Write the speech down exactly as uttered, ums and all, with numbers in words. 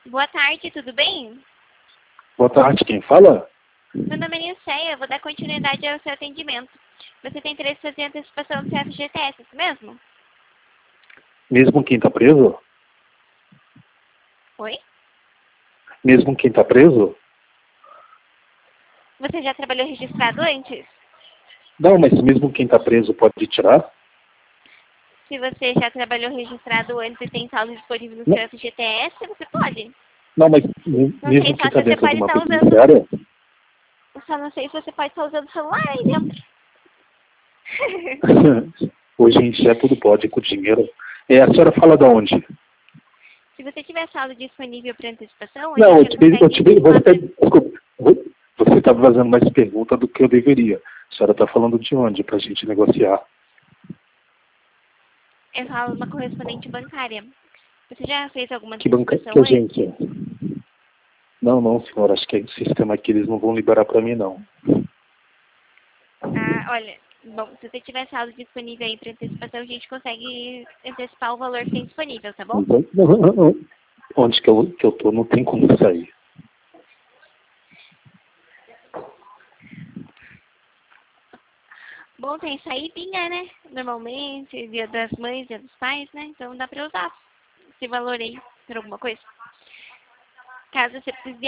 Boa tarde, tudo bem? Boa tarde, quem fala? Meu nome é Nilceia, eu vou dar continuidade ao seu atendimento. Você tem interesse em fazer antecipação do C F G T S, isso mesmo? Mesmo quem tá preso? Oi? Mesmo quem tá preso? Você já trabalhou registrado antes? Não, mas mesmo quem tá preso pode tirar? Se você já trabalhou registrado antes e tem saldo disponível no Não. seu F G T S, você pode. Não, mas me- Não sei mesmo só quem se tá você dentro de pode uma estar usando... penitenciária? Eu só não sei se você pode estar usando o celular aí dentro. Hoje em dia tudo pode com dinheiro. É, a senhora fala de onde? Se você tiver saldo disponível para antecipação, a Não, eu gente te pedi, eu consegue te pedi, estimular... você, desculpa, você tá fazendo mais pergunta do que eu deveria. A senhora tá falando de onde pra gente negociar? Eu falo uma correspondente bancária. Você já fez alguma Que banca, antecipação que antes? agência? Não, não, senhora, acho que é o sistema aqui, eles não vão liberar pra mim, não. Ah, olha, bom, se você tiver saldo disponível aí para antecipação, a gente consegue antecipar o valor que tem disponível, tá bom? Então, não, não, não. Onde que eu, que eu tô, não tem como sair. Bom, tem saídinha, né? Normalmente, dia das mães, dia dos pais, né? Então dá pra usar esse valor aí por alguma coisa. Caso você precise de